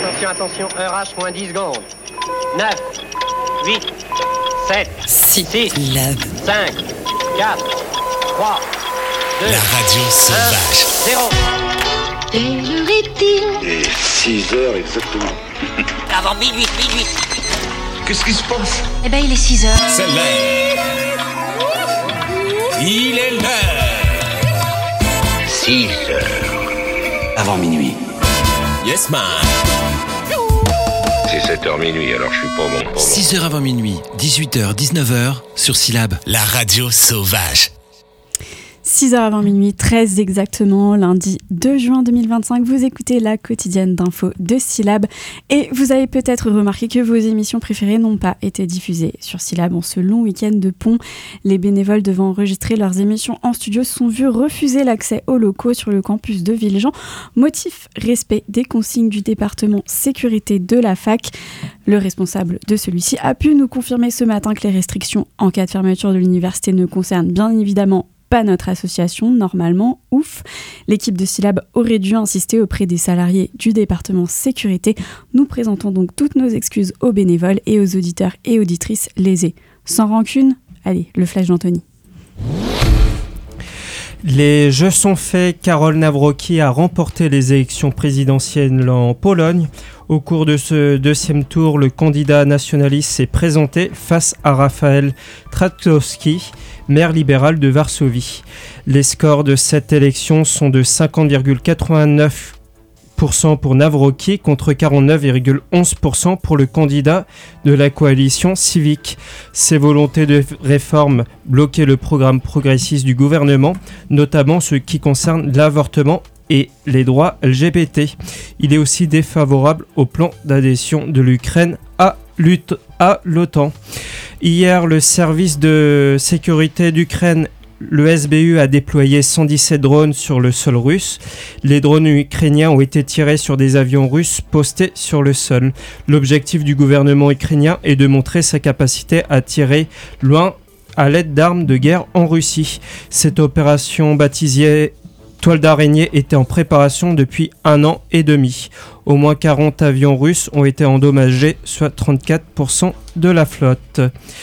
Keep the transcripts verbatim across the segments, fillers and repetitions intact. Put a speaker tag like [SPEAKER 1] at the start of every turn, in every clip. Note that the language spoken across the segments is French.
[SPEAKER 1] Attention, attention, heure H moins dix secondes. neuf, huit, sept, six, cinq, quatre, trois, deux,
[SPEAKER 2] La radio sauvage.
[SPEAKER 1] un, zéro.
[SPEAKER 3] Quelle heure est-il ?
[SPEAKER 4] Et six heures exactement.
[SPEAKER 5] Avant minuit, minuit.
[SPEAKER 4] Qu'est-ce qui se passe ?
[SPEAKER 3] Eh ben, il est six heures.
[SPEAKER 2] C'est l'heure. Il est l'heure.
[SPEAKER 4] six heures. Avant minuit.
[SPEAKER 2] Yes, man.
[SPEAKER 4] C'est sept heures minuit, alors je suis pas bon. Pas bon.
[SPEAKER 2] six heures avant minuit, dix-huit heures, dix-neuf heures, sur Syllab. La radio sauvage.
[SPEAKER 6] six heures avant minuit, treize exactement, lundi deux juin deux mille vingt-cinq, vous écoutez la quotidienne d'info de Syllab et vous avez peut-être remarqué que vos émissions préférées n'ont pas été diffusées sur Syllab en ce long week-end de pont. Les bénévoles devant enregistrer leurs émissions en studio se sont vus refuser l'accès aux locaux sur le campus de Villejean. Motif, respect des consignes du département sécurité de la fac. Le responsable de celui-ci a pu nous confirmer ce matin que les restrictions en cas de fermeture de l'université ne concernent bien évidemment pas notre association, normalement, ouf. L'équipe de Syllab aurait dû insister auprès des salariés du département sécurité. Nous présentons donc toutes nos excuses aux bénévoles et aux auditeurs et auditrices lésés. Sans rancune, allez, le flash d'Anthony.
[SPEAKER 7] Les jeux sont faits, Karol Nawrocki a remporté les élections présidentielles en Pologne. Au cours de ce deuxième tour, le candidat nationaliste s'est présenté face à Rafael Trzaskowski, maire libéral de Varsovie. Les scores de cette élection sont de cinquante virgule quatre-vingt-neuf pour cent pour Nawrocki contre quarante-neuf virgule onze pour cent pour le candidat de la coalition civique. Ces volontés de réforme bloquaient le programme progressiste du gouvernement, notamment ce qui concerne l'avortement et les droits L G B T. Il est aussi défavorable au plan d'adhésion de l'Ukraine à l'OTAN. Hier, le service de sécurité d'Ukraine, le S B U, a déployé cent dix-sept drones sur le sol russe. Les drones ukrainiens ont été tirés sur des avions russes postés sur le sol. L'objectif du gouvernement ukrainien est de montrer sa capacité à tirer loin à l'aide d'armes de guerre en Russie. Cette opération baptisée Toile d'araignée était en préparation depuis un an et demi. Au moins quarante avions russes ont été endommagés, soit trente-quatre pour cent de la flotte.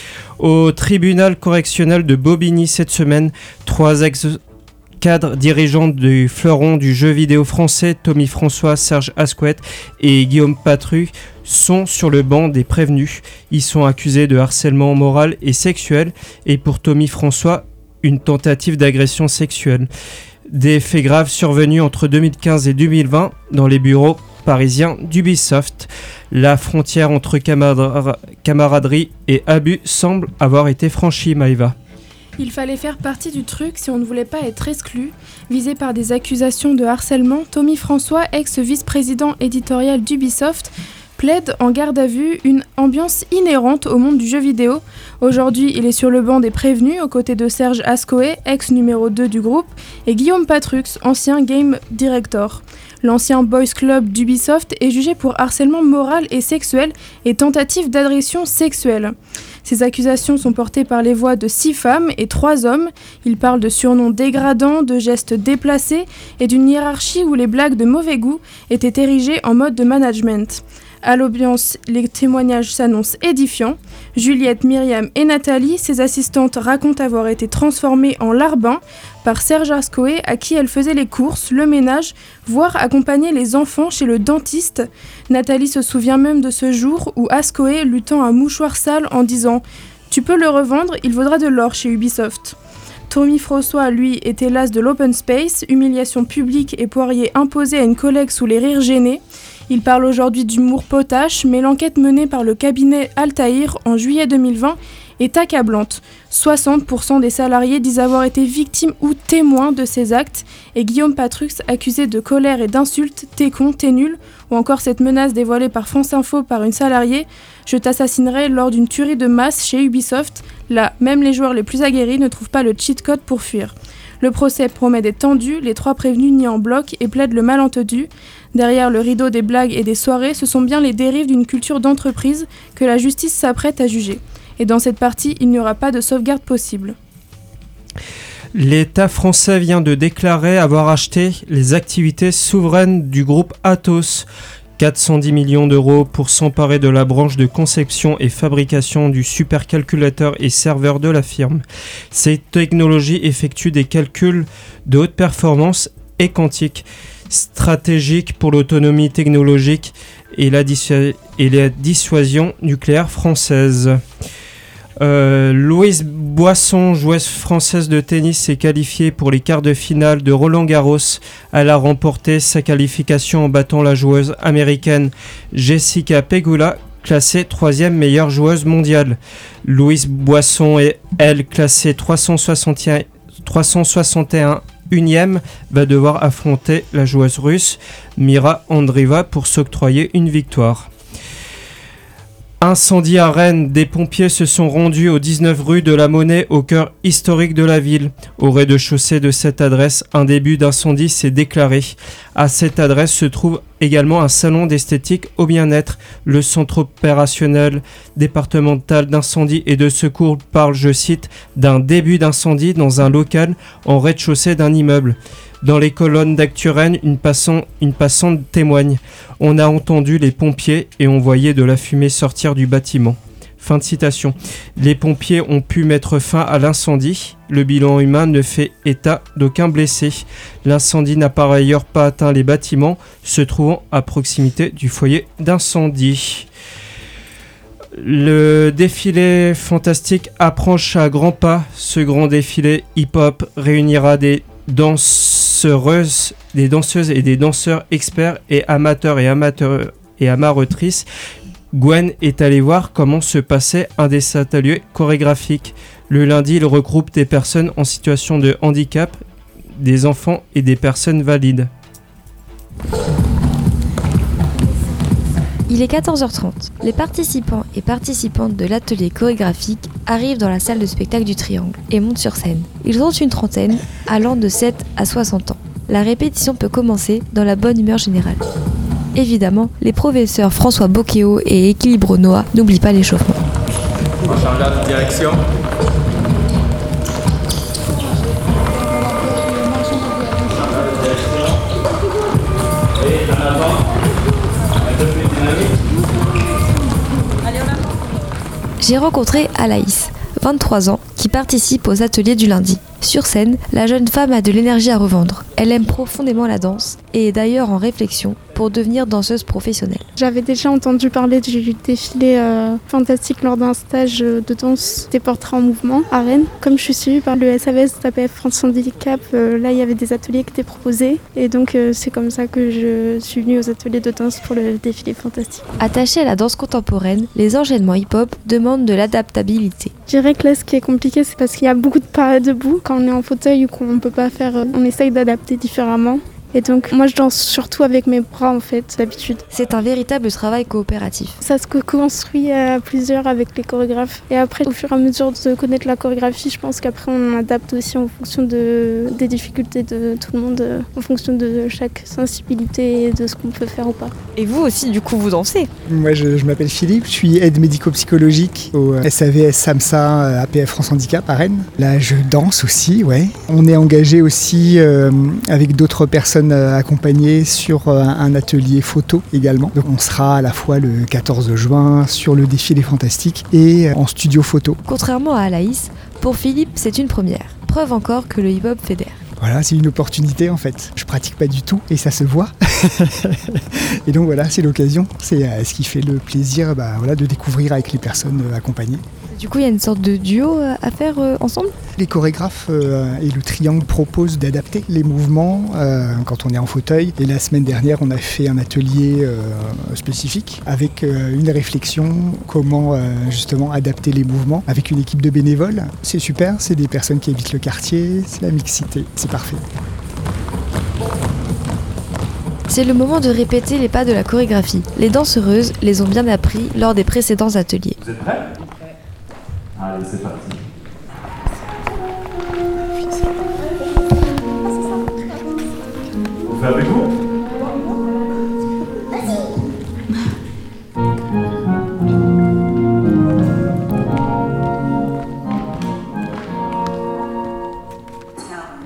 [SPEAKER 7] Au tribunal correctionnel de Bobigny cette semaine, trois ex-cadres dirigeants du fleuron du jeu vidéo français, Tommy François, Serge Asquette et Guillaume Patru, sont sur le banc des prévenus. Ils sont accusés de harcèlement moral et sexuel et pour Tommy François, une tentative d'agression sexuelle. Des faits graves survenus entre deux mille quinze et deux mille vingt dans les bureaux parisiens d'Ubisoft. La frontière entre camarad- camaraderie et abus semble avoir été franchie, Maïva.
[SPEAKER 8] Il fallait faire partie du truc si on ne voulait pas être exclu. Visé par des accusations de harcèlement, Tommy François, ex-vice-président éditorial d'Ubisoft, plaide en garde à vue une ambiance inhérente au monde du jeu vidéo. Aujourd'hui, il est sur le banc des prévenus, aux côtés de Serge Ascoé, ex-numéro deux du groupe, et Guillaume Patrux, ancien game director. L'ancien boys club d'Ubisoft est jugé pour harcèlement moral et sexuel et tentative d'agression sexuelle. Ces accusations sont portées par les voix de six femmes et trois hommes. Ils parlent de surnoms dégradants, de gestes déplacés et d'une hiérarchie où les blagues de mauvais goût étaient érigées en mode de management. À l'audience, les témoignages s'annoncent édifiants. Juliette, Myriam et Nathalie, ses assistantes, racontent avoir été transformées en larbins par Serge Ascoé, à qui elle faisait les courses, le ménage, voire accompagner les enfants chez le dentiste. Nathalie se souvient même de ce jour où Ascoé lui tend un mouchoir sale en disant « Tu peux le revendre, il vaudra de l'or chez Ubisoft ». Tommy François, lui, était las de l'open space, humiliation publique et poirier imposé à une collègue sous les rires gênés. Il parle aujourd'hui d'humour potache, mais l'enquête menée par le cabinet Altaïr en juillet deux mille vingt est accablante. soixante pour cent des salariés disent avoir été victimes ou témoins de ces actes, et Guillaume Patrux, accusé de colère et d'insultes, « t'es con, t'es nul », ou encore cette menace dévoilée par France Info par une salariée « je t'assassinerai lors d'une tuerie de masse chez Ubisoft ». Là, même les joueurs les plus aguerris ne trouvent pas le cheat code pour fuir. Le procès promet d'être tendu, les trois prévenus nient en bloc et plaident le malentendu. Derrière le rideau des blagues et des soirées, ce sont bien les dérives d'une culture d'entreprise que la justice s'apprête à juger. Et dans cette partie, il n'y aura pas de sauvegarde possible.
[SPEAKER 7] L'État français vient de déclarer avoir acheté les activités souveraines du groupe Atos. quatre cent dix millions d'euros pour s'emparer de la branche de conception et fabrication du supercalculateur et serveur de la firme. Cette technologie effectue des calculs de haute performance et quantiques, stratégiques pour l'autonomie technologique et la, dissu- et la dissuasion nucléaire française. Euh, Louise Boisson, joueuse française de tennis, s'est qualifiée pour les quarts de finale de Roland-Garros. Elle a remporté sa qualification en battant la joueuse américaine Jessica Pegula, classée troisième meilleure joueuse mondiale. Louise Boisson est, elle, classée trois cent soixante et un unième, va devoir affronter la joueuse russe Mira Andreeva pour s'octroyer une victoire. Incendie à Rennes, des pompiers se sont rendus au dix-neuf rue de la Monnaie, au cœur historique de la ville. Au rez-de-chaussée de cette adresse, un début d'incendie s'est déclaré. À cette adresse se trouve également un salon d'esthétique au bien-être. Le centre opérationnel départemental d'incendie et de secours parle, je cite, d'un début d'incendie dans un local en rez-de-chaussée d'un immeuble. Dans les colonnes d'Actu Rennes, une, passant, une passante témoigne. On a entendu les pompiers et on voyait de la fumée sortir du bâtiment. Fin de citation. Les pompiers ont pu mettre fin à l'incendie. Le bilan humain ne fait état d'aucun blessé. L'incendie n'a par ailleurs pas atteint les bâtiments se trouvant à proximité du foyer d'incendie. Le défilé fantastique approche à grands pas. Ce grand défilé hip-hop réunira des danseuses, des danseuses et des danseurs experts et amateurs et amateurs et amatrices. Gwen est allée voir comment se passait un des ateliers chorégraphiques. Le lundi, il regroupe des personnes en situation de handicap, des enfants et des personnes valides.
[SPEAKER 9] Il est quatorze heures trente. Les participants et participantes de l'atelier chorégraphique arrivent dans la salle de spectacle du Triangle et montent sur scène. Ils sont une trentaine, allant de sept à soixante ans. La répétition peut commencer dans la bonne humeur générale. Évidemment, les professeurs François Bocchio et Équilibre Noah n'oublient pas l'échauffement.
[SPEAKER 10] On change de direction. Et en avant.
[SPEAKER 9] J'ai rencontré Alaïs, vingt-trois ans, qui participe aux ateliers du lundi. Sur scène, la jeune femme a de l'énergie à revendre. Elle aime profondément la danse et est d'ailleurs en réflexion pour devenir danseuse professionnelle.
[SPEAKER 8] J'avais déjà entendu parler du défilé euh, fantastique lors d'un stage de danse des portraits en mouvement à Rennes. Comme je suis suivie par le S A V S A P F France Handicap, euh, là il y avait des ateliers qui étaient proposés et donc euh, c'est comme ça que je suis venue aux ateliers de danse pour le défilé fantastique.
[SPEAKER 9] Attachée à la danse contemporaine, les enchaînements hip-hop demandent de l'adaptabilité.
[SPEAKER 8] Je dirais que là ce qui est compliqué c'est parce qu'il y a beaucoup de pas debout. Quand on est en fauteuil ou qu'on ne peut pas faire, on essaye d'adapter différemment. Et donc moi je danse surtout avec mes bras en fait d'habitude.
[SPEAKER 9] C'est un véritable travail coopératif.
[SPEAKER 8] Ça se construit à plusieurs avec les chorégraphes. Et après au fur et à mesure de connaître la chorégraphie, je pense qu'après on adapte aussi en fonction de, des difficultés de tout le monde, en fonction de chaque sensibilité et de ce qu'on peut faire ou pas.
[SPEAKER 9] Et vous aussi du coup vous dansez?
[SPEAKER 11] Moi je, je m'appelle Philippe, je suis aide médico-psychologique au S A V S SAMSA A P F France Handicap à Rennes. Là je danse aussi, ouais. On est engagé aussi euh, avec d'autres personnes accompagné sur un atelier photo également. Donc on sera à la fois le quatorze juin sur le défilé fantastique et en studio photo.
[SPEAKER 9] Contrairement à Alaïs, pour Philippe c'est une première. Preuve encore que le hip-hop fédère.
[SPEAKER 11] Voilà, c'est une opportunité en fait. Je pratique pas du tout et ça se voit. Et donc voilà, c'est l'occasion. C'est euh, ce qui fait le plaisir bah, voilà, de découvrir avec les personnes euh, accompagnées.
[SPEAKER 9] Du coup, il y a une sorte de duo à faire euh, ensemble?
[SPEAKER 11] Les chorégraphes euh, et le Triangle proposent d'adapter les mouvements euh, quand on est en fauteuil. Et la semaine dernière, on a fait un atelier euh, spécifique avec euh, une réflexion comment euh, justement adapter les mouvements avec une équipe de bénévoles. C'est super, c'est des personnes qui habitent le quartier, c'est la mixité, c'est parfait.
[SPEAKER 9] C'est le moment de répéter les pas de la chorégraphie. Les danseuses les ont bien appris lors des précédents ateliers.
[SPEAKER 10] Vous êtes prêts? Allez, c'est parti. On fait avec vous?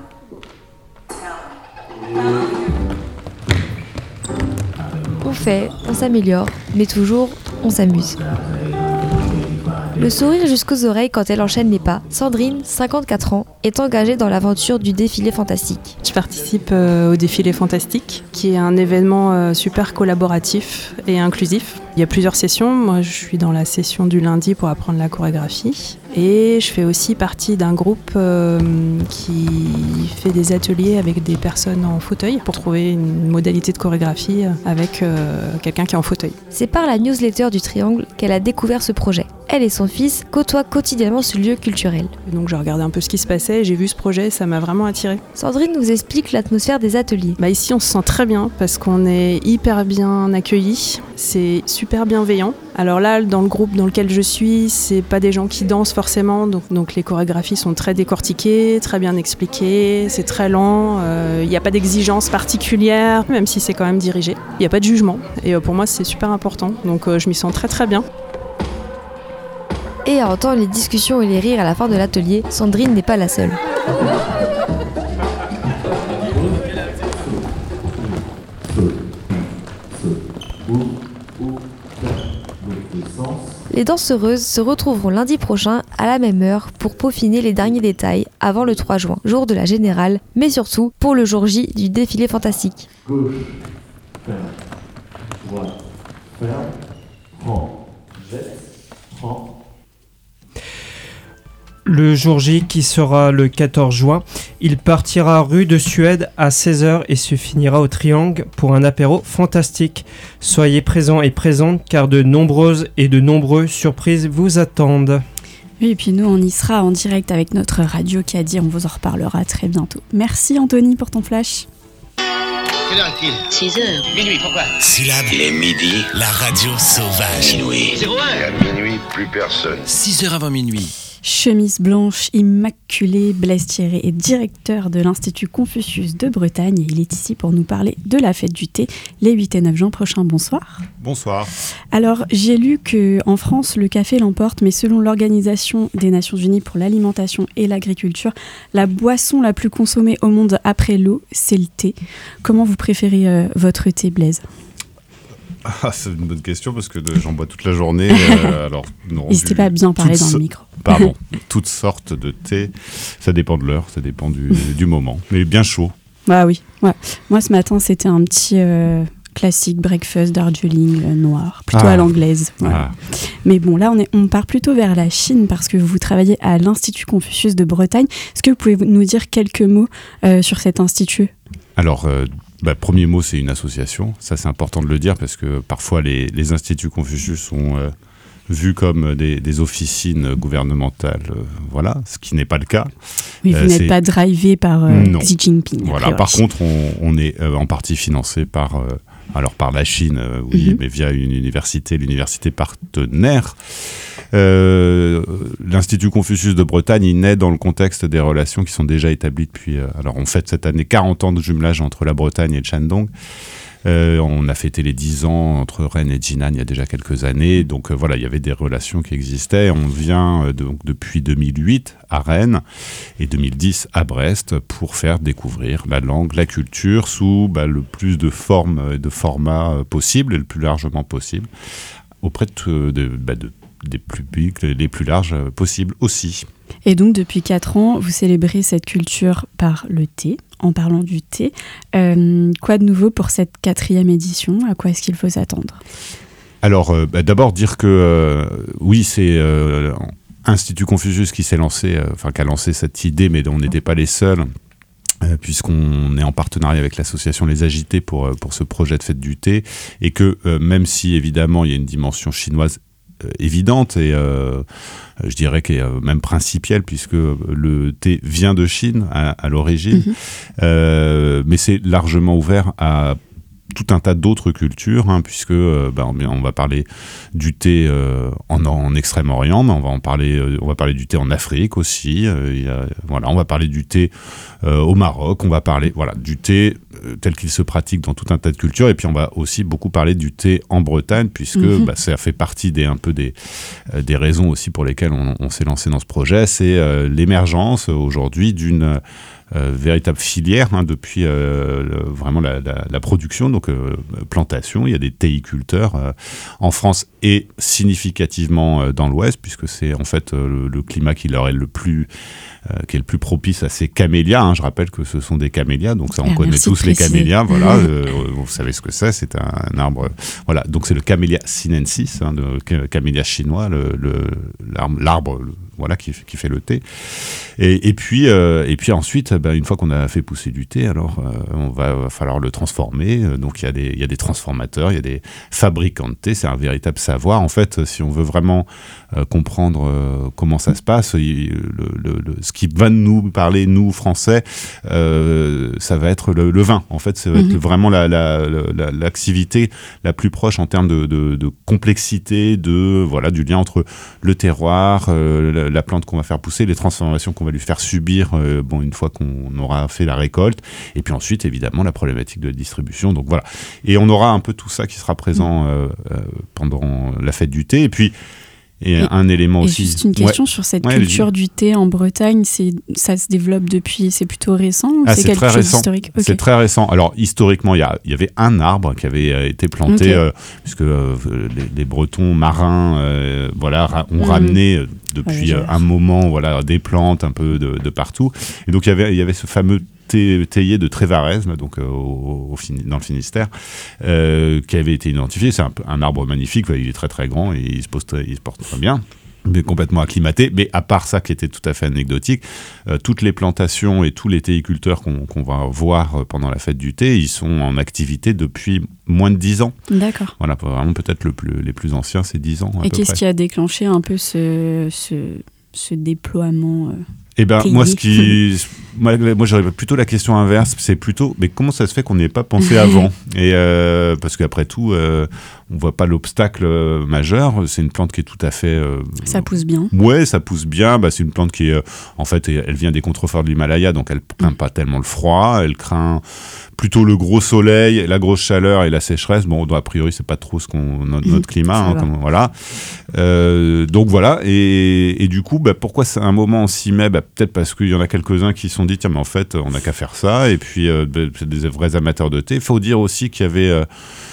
[SPEAKER 9] On fait on s'améliore, mais toujours, on s'amuse. Le sourire jusqu'aux oreilles quand elle enchaîne les pas, Sandrine, cinquante-quatre ans, est engagée dans l'aventure du défilé fantastique.
[SPEAKER 12] Je participe euh, au défilé fantastique, qui est un événement euh, super collaboratif et inclusif. Il y a plusieurs sessions. Moi, je suis dans la session du lundi pour apprendre la chorégraphie. Et je fais aussi partie d'un groupe euh, qui fait des ateliers avec des personnes en fauteuil pour trouver une modalité de chorégraphie avec euh, quelqu'un qui est en fauteuil.
[SPEAKER 9] C'est par la newsletter du Triangle qu'elle a découvert ce projet. Elle et son fils côtoient quotidiennement ce lieu culturel.
[SPEAKER 12] Et donc j'ai regardé un peu ce qui se passait, j'ai vu ce projet, ça m'a vraiment attirée.
[SPEAKER 9] Sandrine nous explique l'atmosphère des ateliers.
[SPEAKER 12] Bah ici on se sent très bien parce qu'on est hyper bien accueillis, c'est super bienveillant. Alors là, dans le groupe dans lequel je suis, c'est pas des gens qui dansent forcément, donc, donc les chorégraphies sont très décortiquées, très bien expliquées, c'est très lent, il euh, n'y a pas d'exigence particulière, même si c'est quand même dirigé. Il n'y a pas de jugement et euh, pour moi c'est super important, donc euh, je m'y sens très très bien.
[SPEAKER 9] Et à entendre les discussions et les rires à la fin de l'atelier, Sandrine n'est pas la seule. Les danseuses se retrouveront lundi prochain à la même heure pour peaufiner les derniers détails avant le trois juin, jour de la Générale, mais surtout pour le jour J du défilé fantastique.
[SPEAKER 10] Gauche, ferme, droite, ferme, prends, jette, prends.
[SPEAKER 7] Le jour J qui sera le quatorze juin, il partira rue de Suède à seize heures et se finira au Triangle pour un apéro fantastique. Soyez présents et présentes car de nombreuses et de nombreuses surprises vous attendent.
[SPEAKER 6] Oui, et puis nous on y sera en direct avec notre radio Caddy, on vous en reparlera très bientôt. Merci Anthony pour ton flash.
[SPEAKER 1] Quelle heure est-il ? six heures. Minuit, pourquoi ?
[SPEAKER 2] Syllabe. Il est midi. La radio sauvage.
[SPEAKER 1] Minuit. zéro un.
[SPEAKER 4] À minuit, plus personne.
[SPEAKER 2] six heures avant minuit.
[SPEAKER 6] Chemise blanche immaculée, Blaise Thierry est directeur de l'Institut Confucius de Bretagne et il est ici pour nous parler de la fête du thé les huit et neuf juin prochains. Bonsoir.
[SPEAKER 13] Bonsoir.
[SPEAKER 6] Alors, j'ai lu qu'en France, le café l'emporte, mais selon l'Organisation des Nations Unies pour l'alimentation et l'agriculture, la boisson la plus consommée au monde après l'eau, c'est le thé. Comment vous préférez euh, votre thé, Blaise ?
[SPEAKER 13] Ah, c'est une bonne question parce que de, j'en bois toute la journée. Euh, alors, non,
[SPEAKER 6] n'hésitez pas à bien parler dans
[SPEAKER 13] so-
[SPEAKER 6] le micro.
[SPEAKER 13] Pardon. Toutes sortes de thé. Ça dépend de l'heure, ça dépend du, du moment. Mais bien chaud.
[SPEAKER 6] Bah oui. Ouais. Moi, ce matin, c'était un petit euh, classique breakfast Darjeeling euh, noir, plutôt ah. à l'anglaise. Voilà. Ah. Mais bon, là, on, est, on part plutôt vers la Chine parce que vous travaillez à l'Institut Confucius de Bretagne. Est-ce que vous pouvez nous dire quelques mots euh, sur cet institut ?
[SPEAKER 13] Alors, euh, bah, premier mot, c'est une association. Ça, c'est important de le dire parce que parfois, les, les instituts Confucius sont euh, vus comme des, des officines gouvernementales. Euh, voilà, ce qui n'est pas le cas.
[SPEAKER 6] Oui, vous euh, n'êtes pas drivé par euh, Xi Jinping.
[SPEAKER 13] Voilà, par contre, on, on est euh, en partie financé par... Euh, alors par la Chine, euh, oui, mm-hmm. mais via une université, l'université partenaire. Euh, L'Institut Confucius de Bretagne, il naît dans le contexte des relations qui sont déjà établies depuis... Euh, alors on fête cette année quarante ans de jumelage entre la Bretagne et le Shandong. Euh, on a fêté les dix ans entre Rennes et Jinan il y a déjà quelques années. Donc euh, voilà, il y avait des relations qui existaient. On vient euh, donc depuis deux mille huit à Rennes et deux mille dix à Brest pour faire découvrir la langue, la culture sous bah, le plus de formes et de formats euh, possibles et le plus largement possible auprès de, de, bah, de, des publics les plus larges euh, possibles aussi.
[SPEAKER 6] Et donc depuis quatre ans, vous célébrez cette culture par le thé. En parlant du thé, euh, quoi de nouveau pour cette quatrième édition ? À quoi est-ce qu'il faut s'attendre ?
[SPEAKER 13] Alors, euh, bah, d'abord dire que euh, oui, c'est euh, Institut Confucius qui s'est lancé, euh, enfin qui a lancé cette idée, mais on n'était pas les seuls, euh, puisqu'on est en partenariat avec l'association Les Agités pour pour ce projet de fête du thé, et que euh, même si évidemment il y a une dimension chinoise Euh, évidente et euh, je dirais qu'elle est euh, même principielle puisque le thé vient de Chine à, à l'origine, mmh. euh, mais c'est largement ouvert à tout un tas d'autres cultures, hein, puisque euh, bah, on, on va parler du thé euh, en, en Extrême-Orient, mais on va en parler, euh, on va parler du thé en Afrique aussi. Euh, y a, voilà, on va parler du thé euh, au Maroc. On va parler, voilà, du thé tel qu'il se pratique dans tout un tas de cultures. Et puis on va aussi beaucoup parler du thé en Bretagne, puisque mm-hmm. bah, ça fait partie des, un peu des, euh, des raisons aussi pour lesquelles on, on s'est lancé dans ce projet. C'est euh, l'émergence aujourd'hui d'une Euh, véritable filière hein, depuis euh, le, vraiment la, la, la production, donc euh, plantation. Il y a des théiculteurs euh, en France et significativement euh, dans l'Ouest, puisque c'est en fait euh, le, le climat qui leur est le plus euh, qui est le plus propice à ces camélias. Hein. Je rappelle que ce sont des camélias, donc ça on ah, connaît tous les camélias. Voilà, euh, vous savez ce que c'est. C'est un, un arbre. Voilà, donc c'est le Camellia sinensis, hein, de camélia chinois, le, le, l'arbre, l'arbre le, voilà qui, qui fait le thé. Et, et puis euh, et puis ensuite, ben, une fois qu'on a fait pousser du thé, alors euh, on va, va falloir le transformer. Donc il y a des il y a des transformateurs, il y a des fabricants de thé. C'est un véritable savoir. En fait, si on veut vraiment euh, comprendre euh, comment ça se passe, il, le, le, le, ce qui va nous parler, nous Français, euh, ça va être le, le vin. En fait, ça va mm-hmm. être vraiment la, la, la, l'activité la plus proche en termes de, de, de complexité, de voilà du lien entre le terroir, euh, la, la plante qu'on va faire pousser, les transformations qu'on va lui faire subir. Euh, bon, une fois qu'on aura fait la récolte, et puis ensuite évidemment la problématique de distribution. Donc voilà, et on aura un peu tout ça qui sera présent euh, euh, pendant la fête du thé. Et puis et, et un élément
[SPEAKER 6] et
[SPEAKER 13] aussi.
[SPEAKER 6] Juste une question
[SPEAKER 13] ouais.
[SPEAKER 6] sur cette
[SPEAKER 13] ouais,
[SPEAKER 6] culture du thé en Bretagne, c'est ça se développe depuis, c'est plutôt récent ou
[SPEAKER 13] ah,
[SPEAKER 6] c'est,
[SPEAKER 13] c'est
[SPEAKER 6] quelque
[SPEAKER 13] très
[SPEAKER 6] chose
[SPEAKER 13] récent.
[SPEAKER 6] d'historique? Okay.
[SPEAKER 13] C'est très récent. Alors historiquement, il y, a, il y avait un arbre qui avait été planté, okay. euh, puisque euh, les, les Bretons marins, euh, voilà, ont mmh. ramené euh, depuis ouais, un moment, voilà, des plantes un peu de, de partout. Et donc il y avait, il y avait ce fameux thé, théier de Trévaresme, donc euh, au, au, dans le Finistère, euh, qui avait été identifié. C'est un, un arbre magnifique, il est très très grand et il se, pose très, il se porte très bien, mais complètement acclimaté. Mais à part ça, qui était tout à fait anecdotique, euh, toutes les plantations et tous les théiculteurs qu'on, qu'on va voir pendant la fête du thé, ils sont en activité depuis moins de dix ans.
[SPEAKER 6] D'accord.
[SPEAKER 13] Voilà, vraiment peut-être le plus, les plus anciens, c'est dix ans. À
[SPEAKER 6] et
[SPEAKER 13] peu
[SPEAKER 6] qu'est-ce
[SPEAKER 13] près.
[SPEAKER 6] qui a déclenché un peu ce, ce, ce déploiement euh...
[SPEAKER 13] Eh ben, moi, ce qui, moi, moi, j'aurais plutôt la question inverse. C'est plutôt, mais comment ça se fait qu'on n'y ait pas pensé avant? Et euh, parce qu'après tout, euh, on voit pas l'obstacle majeur. C'est une plante qui est tout à fait. Euh,
[SPEAKER 6] ça pousse bien.
[SPEAKER 13] Ouais, ça pousse bien. Bah, c'est une plante qui est, euh, en fait, elle vient des contreforts de l'Himalaya, donc elle craint mmh. pas tellement le froid. Elle craint plutôt le gros soleil, la grosse chaleur et la sécheresse. Bon, a priori, c'est pas trop ce qu'on notre, notre climat, hein, comme, voilà. Euh, donc voilà. Et, et du coup, bah, pourquoi c'est un moment on s'y met? Bah, peut-être parce qu'il y en a quelques-uns qui se sont dit tiens, mais en fait, on n'a qu'à faire ça. Et puis, euh, bah, c'est des vrais amateurs de thé. Il faut dire aussi qu'il y avait euh,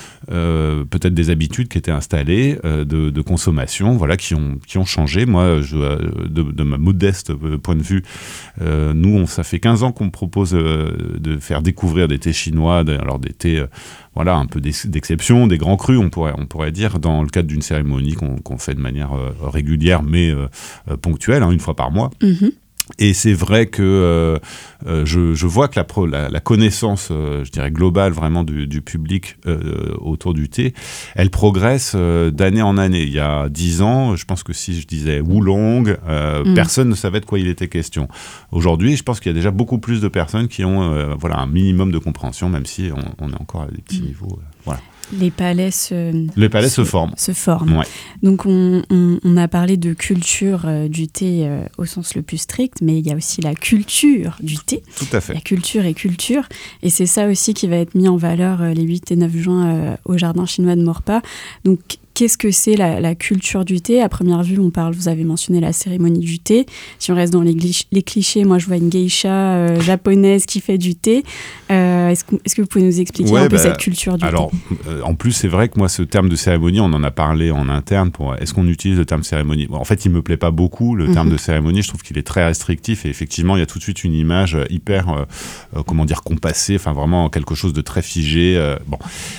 [SPEAKER 13] euh, peut-être des habitudes qui étaient installées euh, de, de consommation, voilà, qui ont qui ont changé. Moi, je, de, de ma modeste point de vue, euh, nous, on, ça fait quinze ans qu'on me propose euh, de faire découvrir des thés chinois, alors des thés euh, voilà, un peu d'exception, des grands crus, on pourrait, on pourrait dire, dans le cadre d'une cérémonie qu'on, qu'on fait de manière euh, régulière, mais euh, ponctuelle, hein, une fois par mois. Mmh. Et c'est vrai que euh, euh, je, je vois que la, pro, la, la connaissance, euh, je dirais globale vraiment du, du public euh, autour du thé, elle progresse euh, d'année en année. Il y a dix ans, je pense que si je disais Oolong, euh, mmh. personne ne savait de quoi il était question. Aujourd'hui, je pense qu'il y a déjà beaucoup plus de personnes qui ont euh, voilà, un minimum de compréhension, même si on, on est encore à des petits mmh. niveaux. Euh, voilà.
[SPEAKER 6] Les palais se,
[SPEAKER 13] Les palais se, se forment.
[SPEAKER 6] Se forment.
[SPEAKER 13] Ouais.
[SPEAKER 6] Donc, on, on, on a parlé de culture euh, du thé euh, au sens le plus strict, mais il y a aussi la culture du thé.
[SPEAKER 13] Tout à fait.
[SPEAKER 6] La culture et culture. Et c'est ça aussi qui va être mis en valeur euh, les huit et neuf juin euh, au Jardin chinois de Maurepas. Donc, qu'est-ce que c'est la, la culture du thé? À première vue, on parle, vous avez mentionné la cérémonie du thé. Si on reste dans les, glich- les clichés, moi je vois une geisha euh, japonaise qui fait du thé. Euh, est-ce, que, est-ce que vous pouvez nous expliquer ouais, un peu bah, cette culture du
[SPEAKER 13] alors,
[SPEAKER 6] thé?
[SPEAKER 13] Alors, euh, en plus, c'est vrai que moi, ce terme de cérémonie, on en a parlé en interne. Pour, est-ce qu'on utilise le terme cérémonie? Bon, en fait, il me plaît pas beaucoup, le mm-hmm. terme de cérémonie. Je trouve qu'il est très restrictif et effectivement, il y a tout de suite une image hyper, euh, euh, comment dire, compassée, enfin vraiment quelque chose de très figé. Euh, bon,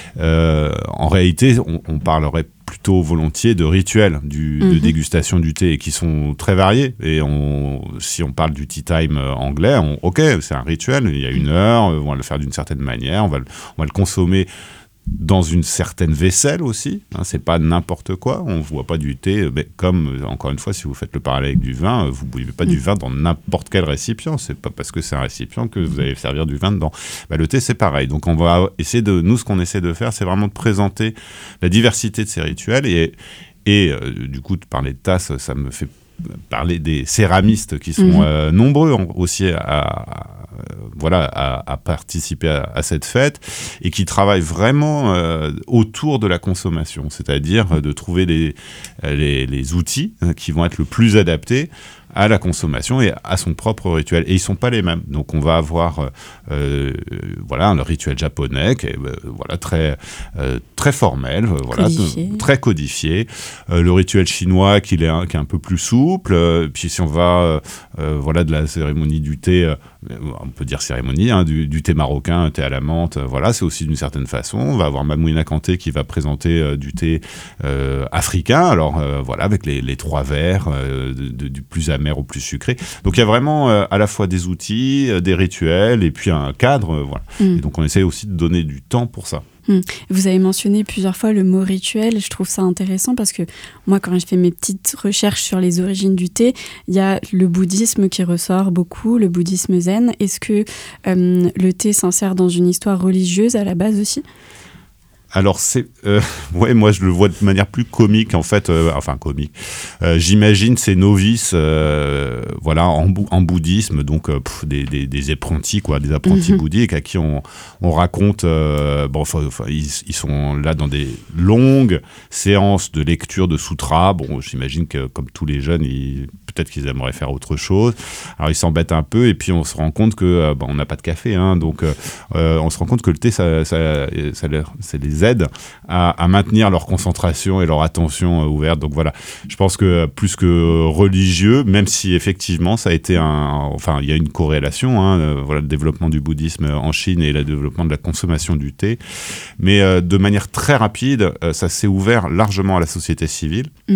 [SPEAKER 13] euh, en réalité, on, on parlerait plutôt volontiers de rituels du, mmh. de dégustation du thé qui sont très variés. Et on, si on parle du tea time anglais, on, ok, c'est un rituel, il y a une heure, on va le faire d'une certaine manière, on va le, on va le consommer dans une certaine vaisselle aussi, hein, c'est pas n'importe quoi, on ne voit pas du thé, mais comme, encore une fois, si vous faites le parallèle avec du vin, vous ne buvez pas mmh. du vin dans n'importe quel récipient, c'est pas parce que c'est un récipient que vous allez servir du vin dedans. Bah, le thé, c'est pareil, donc on va essayer de, nous, ce qu'on essaie de faire, c'est vraiment de présenter la diversité de ces rituels, et, et euh, du coup, de parler de tasses, ça me fait parler des céramistes qui sont mmh. euh, nombreux aussi à, à voilà, à, à participer à, à cette fête et qui travaille vraiment euh, autour de la consommation, c'est-à-dire de trouver les, les, les outils qui vont être le plus adaptés à la consommation et à son propre rituel. Et ils ne sont pas les mêmes. Donc on va avoir euh, voilà, le rituel japonais qui est euh, voilà, très, euh, très formel, euh, voilà,
[SPEAKER 6] codifié.
[SPEAKER 13] t- très codifié. Euh, le rituel chinois qui est, un, qui est un peu plus souple. Euh, puis si on va euh, voilà, de la cérémonie du thé, euh, on peut dire cérémonie, hein, du, du thé marocain, thé à la menthe, euh, voilà, c'est aussi d'une certaine façon. On va avoir Mamouina Kanté qui va présenter euh, du thé euh, africain, alors euh, voilà, avec les, les trois verres, euh, de, de, du plus amer au plus sucré. Donc il y a vraiment euh, à la fois des outils, euh, des rituels et puis un cadre. Euh, voilà. Mm. Et donc on essaie aussi de donner du temps pour ça.
[SPEAKER 6] Mm. Vous avez mentionné plusieurs fois le mot rituel. Je trouve ça intéressant parce que moi, quand je fais mes petites recherches sur les origines du thé, il y a le bouddhisme qui ressort beaucoup, le bouddhisme zen. Est-ce que euh, le thé s'insère dans une histoire religieuse à la base aussi ?
[SPEAKER 13] Alors c'est, euh, ouais, moi je le vois de manière plus comique en fait, euh, enfin comique. Euh, j'imagine ces novices, euh, voilà, en, bou- en bouddhisme, donc euh, pff, des, des, des apprentis quoi, des apprentis mm-hmm. bouddhiques à qui on, on raconte, euh, bon, enfin, ils, ils sont là dans des longues séances de lecture de sutras. Bon, j'imagine que comme tous les jeunes, ils, peut-être qu'ils aimeraient faire autre chose. Alors ils s'embêtent un peu et puis on se rend compte que, euh, bon, on n'a pas de café, hein, donc euh, euh, on se rend compte que le thé, ça, ça, ça, ça, ça les aide à, à maintenir leur concentration et leur attention euh, ouverte. Donc voilà, je pense que plus que religieux, même si effectivement ça a été un, enfin il y a une corrélation, hein, euh, voilà, le développement du bouddhisme en Chine et le développement de la consommation du thé, mais euh, de manière très rapide, euh, ça s'est ouvert largement à la société civile. Mm.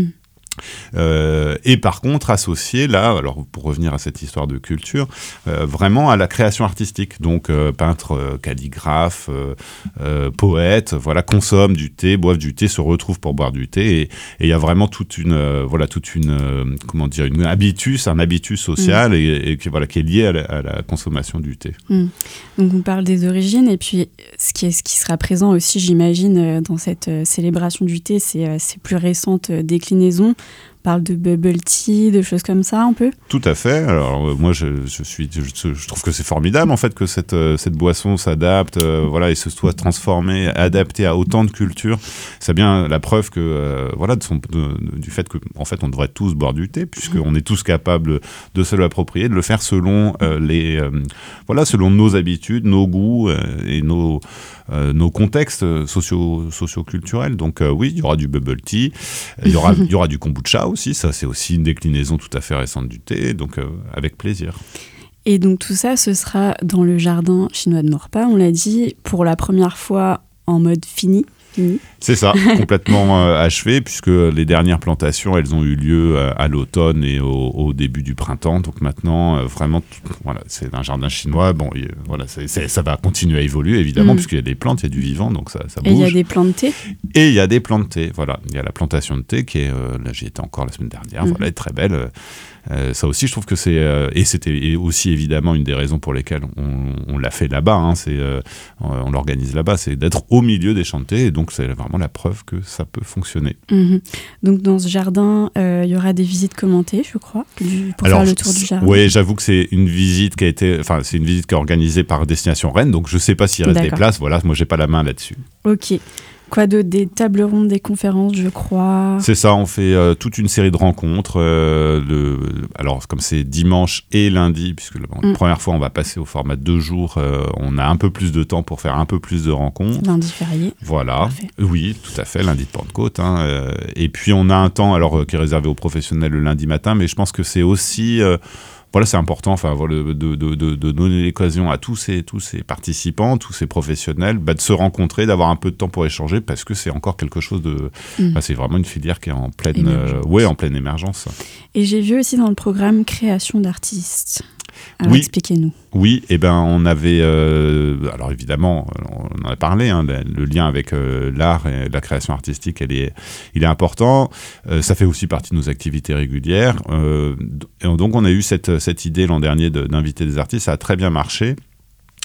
[SPEAKER 13] Euh, et par contre associé là, alors pour revenir à cette histoire de culture, euh, vraiment à la création artistique, donc euh, peintres, euh, calligraphes, euh, euh, poètes, voilà, consomment du thé, boivent du thé, se retrouvent pour boire du thé, et il y a vraiment toute une, euh, voilà, toute une, euh, comment dire, une habitus, un habitus social, mmh. et, et qui, voilà, qui est lié à la, à la consommation du thé.
[SPEAKER 6] Mmh. Donc on parle des origines, et puis ce qui, est, ce qui sera présent aussi, j'imagine, dans cette euh, célébration du thé, c'est euh, ces plus récentes euh, déclinaisons. On parle de bubble tea, de choses comme ça un peu.
[SPEAKER 13] Tout à fait. Alors euh, moi je, je suis, je, je trouve que c'est formidable en fait que cette euh, cette boisson s'adapte, euh, voilà, et se soit transformée, adaptée à autant de cultures. C'est bien la preuve que euh, voilà de son, de, de, du fait que en fait on devrait tous boire du thé puisqu'on est tous capables de se l'approprier, de le faire selon euh, les euh, voilà selon nos habitudes, nos goûts euh, et nos euh, nos contextes socio socio-culturels. Donc euh, oui, il y aura du bubble tea, il y aura il y aura du kombucha aussi. Aussi, ça c'est aussi une déclinaison tout à fait récente du thé, donc euh, avec plaisir.
[SPEAKER 6] Et donc tout ça, ce sera dans le jardin chinois de Maurepas, on l'a dit, pour la première fois en mode fini. fini.
[SPEAKER 13] C'est ça, complètement euh, achevé, puisque les dernières plantations, elles ont eu lieu euh, à l'automne et au, au début du printemps. Donc maintenant, euh, vraiment, tout, voilà, c'est un jardin chinois. Bon, et, voilà, c'est, c'est, ça va continuer à évoluer, évidemment, mmh. puisqu'il y a des plantes, il y a du vivant, donc ça, ça bouge.
[SPEAKER 6] Et il y a des plantes de thé.
[SPEAKER 13] Et il y a des plantes de thé, voilà. Il y a la plantation de thé qui est, euh, là j'y étais encore la semaine dernière, mmh. voilà, elle est très belle. Euh, Euh, ça aussi, je trouve que c'est... Euh, et c'était aussi évidemment une des raisons pour lesquelles on, on l'a fait là-bas, hein, c'est, euh, on l'organise là-bas, c'est d'être au milieu des champs de thé, et donc c'est vraiment la preuve que ça peut fonctionner.
[SPEAKER 6] Mmh. Donc dans ce jardin, il euh, y aura des visites commentées, je crois, du, pour
[SPEAKER 13] Alors,
[SPEAKER 6] faire le tour du jardin.
[SPEAKER 13] Oui, j'avoue que c'est une visite qui a été... Enfin, c'est une visite qui est organisée par Destination Rennes, donc je ne sais pas s'il reste D'accord. des places, voilà, moi j'ai pas la main là-dessus.
[SPEAKER 6] Ok. Quoi d'autre? Des tables rondes, des conférences, je crois.
[SPEAKER 13] C'est ça, on fait euh, toute une série de rencontres. Euh, le, alors, comme c'est dimanche et lundi, puisque la, bon, mm. la première fois, on va passer au format deux jours, euh, on a un peu plus de temps pour faire un peu plus de rencontres.
[SPEAKER 6] Lundi férié.
[SPEAKER 13] Voilà.
[SPEAKER 6] Parfait.
[SPEAKER 13] Oui, tout à fait, lundi de Pentecôte. Hein, euh, et puis, on a un temps alors, euh, qui est réservé aux professionnels le lundi matin, mais je pense que c'est aussi... Euh, Voilà, c'est important, enfin, voilà, de, de, de, de donner l'occasion à tous ces, tous ces participants, tous ces professionnels, bah, de se rencontrer, d'avoir un peu de temps pour échanger, parce que c'est encore quelque chose de... Mmh. Bah, c'est vraiment une filière qui est en pleine, euh, ouais, en pleine émergence.
[SPEAKER 6] Et j'ai vu aussi dans le programme création d'artistes. Alors
[SPEAKER 13] oui.
[SPEAKER 6] expliquez-nous.
[SPEAKER 13] Oui, et eh ben on avait, euh, alors évidemment, on en a parlé, hein, le, le lien avec euh, l'art et la création artistique, elle est, il est important. Euh, ça fait aussi partie de nos activités régulières. Euh, et donc on a eu cette, cette idée l'an dernier de, d'inviter des artistes, ça a très bien marché.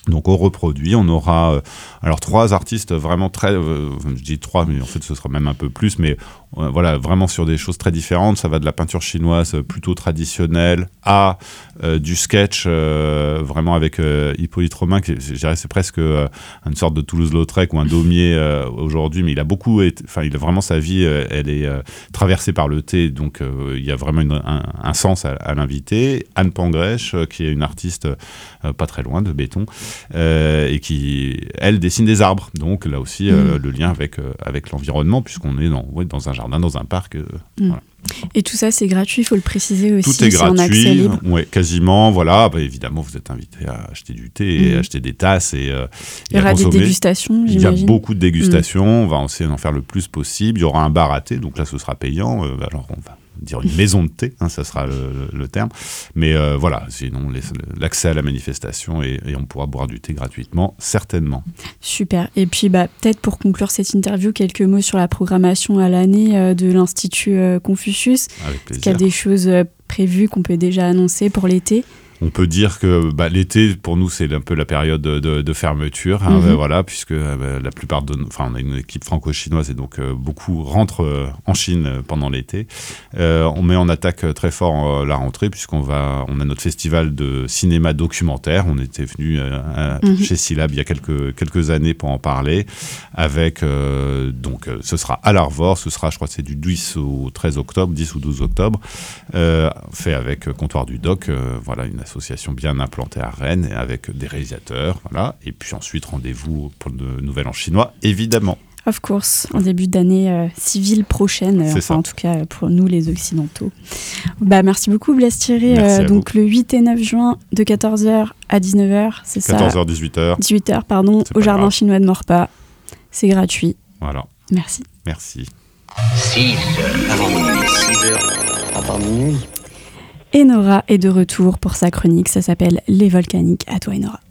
[SPEAKER 13] Donc au reproduit, on aura euh, alors trois artistes vraiment très, euh, je dis trois, mais en fait ce sera même un peu plus, mais euh, voilà, vraiment sur des choses très différentes. Ça va de la peinture chinoise plutôt traditionnelle à euh, du sketch, euh, vraiment avec euh, Hippolyte Romain, qui je dirais c'est presque euh, une sorte de Toulouse-Lautrec ou un Daumier euh, aujourd'hui, mais il a beaucoup, enfin il a vraiment sa vie, euh, elle est euh, traversée par le thé, donc euh, il y a vraiment une, un, un sens à, à l'inviter. Anne Pangrèche, euh, qui est une artiste euh, pas très loin de Béton. Euh, et qui, elle, dessine des arbres. Donc là aussi, euh, mmh. le lien avec, euh, avec l'environnement, puisqu'on est dans, ouais, dans un jardin, dans un parc. Euh, mmh. voilà.
[SPEAKER 6] Et tout ça, c'est gratuit, il faut le préciser aussi.
[SPEAKER 13] Tout est gratuit,
[SPEAKER 6] en accès libre.
[SPEAKER 13] Ouais, quasiment. Voilà. Bah, évidemment, vous êtes invité à acheter du thé, mmh. et acheter des tasses. Et, euh,
[SPEAKER 6] il y aura des dégustations, j'imagine.
[SPEAKER 13] Il y a beaucoup de dégustations. Mmh. On va essayer d'en faire le plus possible. Il y aura un bar à thé, donc là, ce sera payant. Euh, alors, on va dire une maison de thé, hein, ça sera le, le, le terme. Mais euh, voilà, sinon les, l'accès à la manifestation et, et on pourra boire du thé gratuitement, certainement.
[SPEAKER 6] Super. Et puis bah, peut-être pour conclure cette interview, quelques mots sur la programmation à l'année euh, de l'Institut euh, Confucius.
[SPEAKER 13] Avec plaisir.
[SPEAKER 6] Est-ce qu'il y a des choses euh, prévues qu'on peut déjà annoncer pour l'été ?
[SPEAKER 13] On peut dire que bah, l'été, pour nous, c'est un peu la période de, de, de fermeture, hein, mm-hmm. bah, voilà, puisque euh, la plupart de, enfin, on a une équipe franco-chinoise et donc euh, beaucoup rentrent euh, en Chine euh, pendant l'été. Euh, on met en attaque très fort euh, la rentrée, puisqu'on va, on a notre festival de cinéma documentaire. On était venu euh, à, mm-hmm. chez Silab il y a quelques quelques années pour en parler. Avec euh, donc, euh, ce sera à l'Arvor, ce sera, je crois, que c'est du dix au treize octobre, dix ou douze octobre, euh, fait avec euh, Comptoir du Doc, euh, voilà, une association bien implantée à Rennes et avec des réalisateurs, voilà. Et puis ensuite, rendez-vous pour le Nouvel An chinois, évidemment.
[SPEAKER 6] Of course, en début d'année euh, civile prochaine, euh, enfin ça. En tout cas pour nous les Occidentaux. Bah, merci beaucoup Blaise Thierry, euh, donc vous. Le huit et neuf juin de quatorze heures à dix-neuf heures, c'est ça ?
[SPEAKER 13] quatorze heures, dix-huit heures.
[SPEAKER 6] dix-huit heures, pardon, c'est au Jardin grave. Chinois de Maurepas. C'est gratuit.
[SPEAKER 13] Voilà.
[SPEAKER 6] Merci.
[SPEAKER 13] Merci.
[SPEAKER 4] six heures avant minuit. six heures avant minuit.
[SPEAKER 6] Et Nora est de retour pour sa chronique, ça s'appelle Les Volcaniques. À toi, Nora.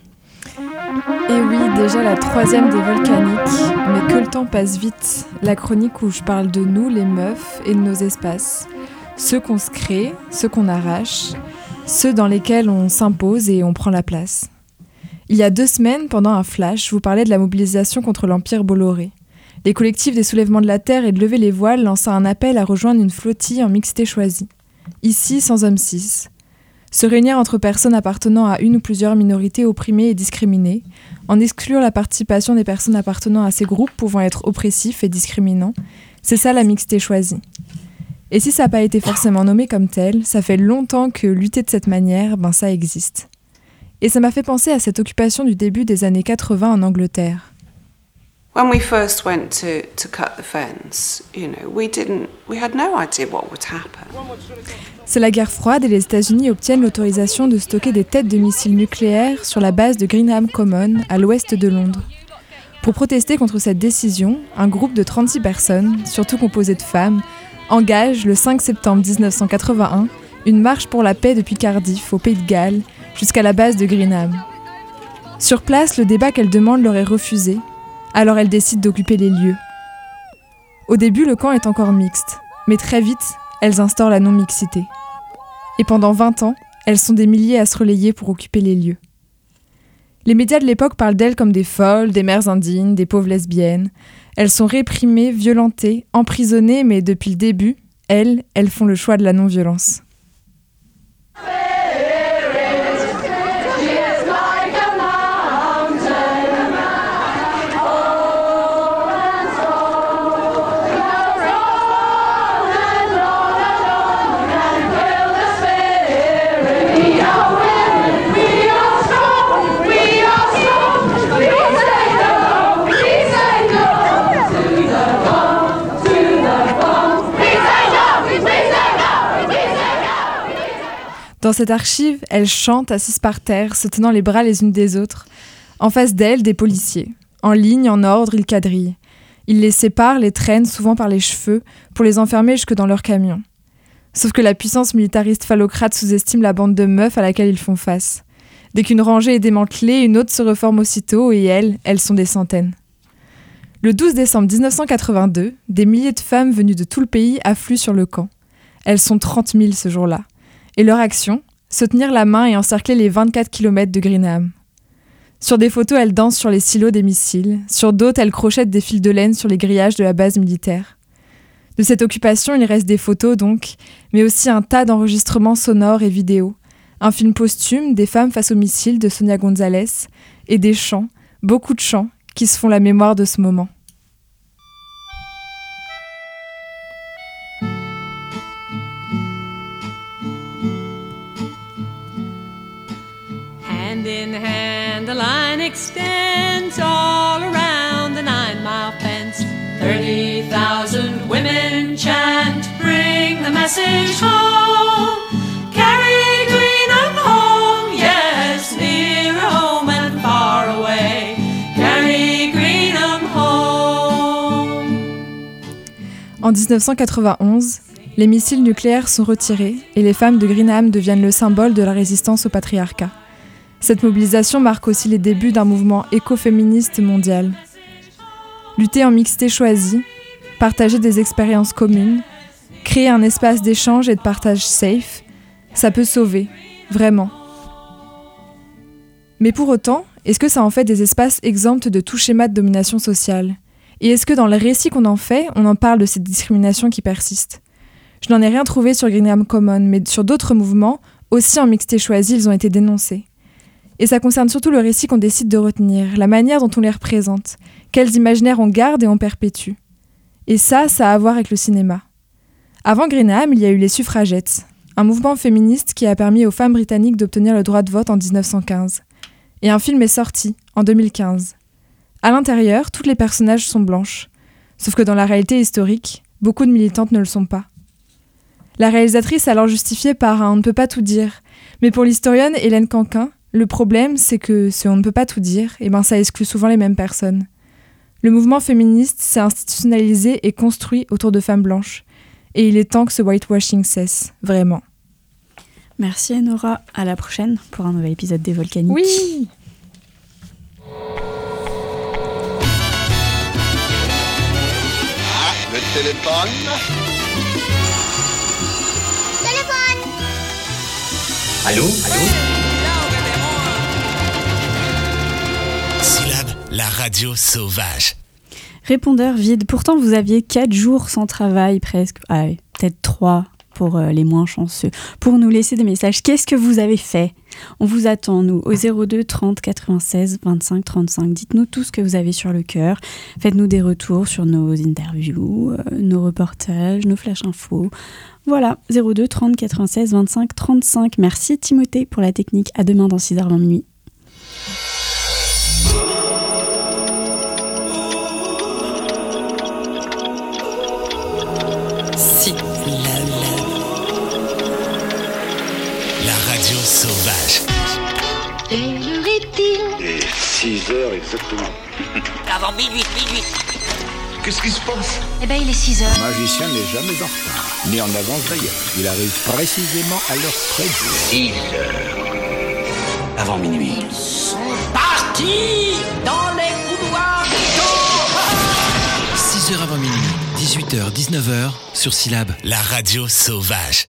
[SPEAKER 8] Et oui, déjà la troisième des Volcaniques, mais que le temps passe vite. La chronique où je parle de nous, les meufs, et de nos espaces. Ceux qu'on se crée, ceux qu'on arrache, ceux dans lesquels on s'impose et on prend la place. Il y a deux semaines, pendant un flash, je vous parlais de la mobilisation contre l'Empire Bolloré. Les collectifs des soulèvements de la terre et de lever les voiles lançaient un appel à rejoindre une flottille en mixité choisie. Ici, sans hommes cis. Se réunir entre personnes appartenant à une ou plusieurs minorités opprimées et discriminées, en exclure la participation des personnes appartenant à ces groupes pouvant être oppressifs et discriminants, c'est ça la mixité choisie. Et si ça n'a pas été forcément nommé comme tel, ça fait longtemps que lutter de cette manière, ben ça existe. Et ça m'a fait penser à cette occupation du début des années quatre-vingts en Angleterre.
[SPEAKER 14] When we first went to, to cut the fence, you know, we didn't, we had no idea what would happen.
[SPEAKER 8] C'est la guerre froide et les États-Unis obtiennent l'autorisation de stocker des têtes de missiles nucléaires sur la base de Greenham Common, à l'ouest de Londres. Pour protester contre cette décision, un groupe de trente-six personnes, surtout composé de femmes, engage le cinq septembre dix-neuf cent quatre-vingt-un une marche pour la paix depuis Cardiff, au Pays de Galles, jusqu'à la base de Greenham. Sur place, le débat qu'elles demandent leur est refusé, alors elles décident d'occuper les lieux. Au début, le camp est encore mixte, mais très vite, elles instaurent la non-mixité. Et pendant vingt ans, elles sont des milliers à se relayer pour occuper les lieux. Les médias de l'époque parlent d'elles comme des folles, des mères indignes, des pauvres lesbiennes. Elles sont réprimées, violentées, emprisonnées, mais depuis le début, elles, elles font le choix de la non-violence. Dans cette archive, elles chantent assises par terre, se tenant les bras les unes des autres. En face d'elles, des policiers. En ligne, en ordre, ils quadrillent. Ils les séparent, les traînent souvent par les cheveux pour les enfermer jusque dans leur camion. Sauf que la puissance militariste phallocrate sous-estime la bande de meufs à laquelle ils font face. Dès qu'une rangée est démantelée, une autre se reforme aussitôt et elles, elles sont des centaines. Le douze décembre dix-neuf cent quatre-vingt-deux, des milliers de femmes venues de tout le pays affluent sur le camp. Elles sont trente mille ce jour-là. Et leur action, se tenir la main et encercler les vingt-quatre kilomètres de Greenham.
[SPEAKER 15] Sur des photos, elle danse sur les silos des missiles. Sur d'autres, elle crochette des fils de laine sur les grillages de la base militaire. De cette occupation, il reste des photos donc, mais aussi un tas d'enregistrements sonores et vidéos. Un film posthume, Des femmes face aux missiles de Sonia González, et des chants, beaucoup de chants, qui se font la mémoire de ce moment.
[SPEAKER 16] Hand in hand, the line extends all around the nine-mile fence. Thirty thousand women chant, bring the message home. Carry Greenham home, yes, near home and far away. Carry Greenham home.
[SPEAKER 15] En dix-neuf cent quatre-vingt-onze, les missiles nucléaires sont retirés et les femmes de Greenham deviennent le symbole de la résistance au patriarcat. Cette mobilisation marque aussi les débuts d'un mouvement écoféministe mondial. Lutter en mixité choisie, partager des expériences communes, créer un espace d'échange et de partage safe, ça peut sauver, vraiment. Mais pour autant, est-ce que ça en fait des espaces exempts de tout schéma de domination sociale ? Et est-ce que dans le récit qu'on en fait, on en parle de cette discrimination qui persiste ? Je n'en ai rien trouvé sur Greenham Common, mais sur d'autres mouvements, aussi en mixité choisie, ils ont été dénoncés. Et ça concerne surtout le récit qu'on décide de retenir, la manière dont on les représente, quels imaginaires on garde et on perpétue. Et ça, ça a à voir avec le cinéma. Avant Greenham, il y a eu les suffragettes, un mouvement féministe qui a permis aux femmes britanniques d'obtenir le droit de vote en dix-neuf cent quinze. Et un film est sorti, en deux mille quinze. À l'intérieur, toutes les personnages sont blanches. Sauf que dans la réalité historique, beaucoup de militantes ne le sont pas. La réalisatrice a alors justifié par un « on ne peut pas tout dire », mais pour l'historienne Hélène Canquin, le problème, c'est que si on ne peut pas tout dire, eh ben ça exclut souvent les mêmes personnes. Le mouvement féministe s'est institutionnalisé et construit autour de femmes blanches. Et il est temps que ce whitewashing cesse, vraiment.
[SPEAKER 6] Merci Enora, à la prochaine pour un nouvel épisode des Volcaniques.
[SPEAKER 15] Oui.
[SPEAKER 17] Ah, le téléphone.
[SPEAKER 3] Téléphone.
[SPEAKER 4] Allô, allô.
[SPEAKER 2] Syllabe, la radio sauvage.
[SPEAKER 6] Répondeur vide. Pourtant, vous aviez quatre jours sans travail, presque. Ah, peut-être trois pour euh, les moins chanceux. Pour nous laisser des messages. Qu'est-ce que vous avez fait ? On vous attend, nous, au zéro deux trente quatre-vingt-seize vingt-cinq trente-cinq. Dites-nous tout ce que vous avez sur le cœur. Faites-nous des retours sur nos interviews, euh, nos reportages, nos flash infos. Voilà, zéro deux trente quatre-vingt-seize vingt-cinq trente-cinq. Merci Timothée pour la technique. À demain dans six heures vingt minuit.
[SPEAKER 2] Sauvage.
[SPEAKER 3] Quelle heure est-il ?
[SPEAKER 17] Et six heures exactement.
[SPEAKER 5] Avant minuit, minuit.
[SPEAKER 17] Qu'est-ce qui se passe ?
[SPEAKER 3] Eh ben, il est six heures.
[SPEAKER 18] Le magicien n'est jamais en retard, ni en avance d'ailleurs. Il arrive précisément à l'heure prévue.
[SPEAKER 4] six heures. Avant minuit.
[SPEAKER 5] Ils sont partis dans les couloirs du temps.
[SPEAKER 2] six heures avant minuit, dix-huit heures, dix-neuf heures, sur Syllabe, la radio sauvage.